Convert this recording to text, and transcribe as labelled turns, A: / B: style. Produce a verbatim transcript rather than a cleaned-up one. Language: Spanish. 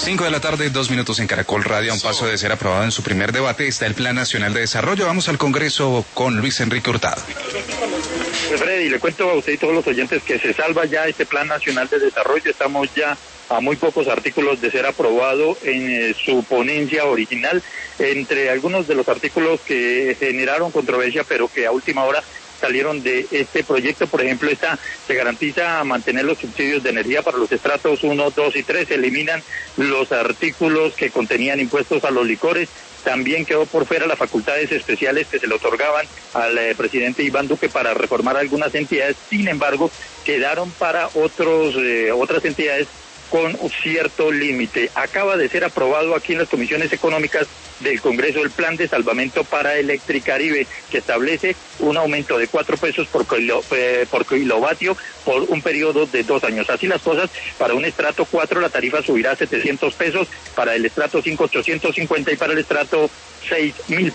A: Cinco de la tarde, dos minutos en Caracol Radio. A un paso de ser aprobado en su primer debate está el Plan Nacional de Desarrollo. Vamos al Congreso con Luis Enrique Hurtado.
B: Pues Freddy, le cuento a usted y todos los oyentes que se salva ya este Plan Nacional de Desarrollo. Estamos ya a muy pocos artículos de ser aprobado en eh, su ponencia original. Entre algunos de los artículos que generaron controversia, pero que a última hora salieron de este proyecto, por ejemplo, está, se garantiza mantener los subsidios de energía para los estratos uno, dos y tres, se eliminan los artículos que contenían impuestos a los licores. También quedó por fuera las facultades especiales que se le otorgaban al eh, presidente Iván Duque para reformar algunas entidades. Sin embargo, quedaron para otros eh, otras entidades con cierto límite. Acaba de ser aprobado aquí en las comisiones económicas del Congreso el plan de salvamento para Electricaribe, que establece un aumento de cuatro pesos por, kilo, eh, por kilovatio por un periodo de dos años. Así las cosas, para un estrato cuatro la tarifa subirá a setecientos pesos, para el estrato cinco ochocientos cincuenta y para el estrato seis mil